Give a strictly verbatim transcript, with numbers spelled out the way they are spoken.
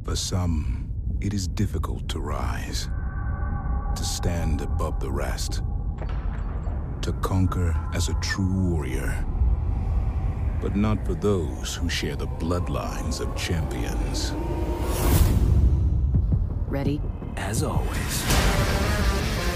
For some, it is difficult to rise, to stand above the rest, to conquer as a true warrior. But not for those who share the bloodlines of champions. Ready? As always.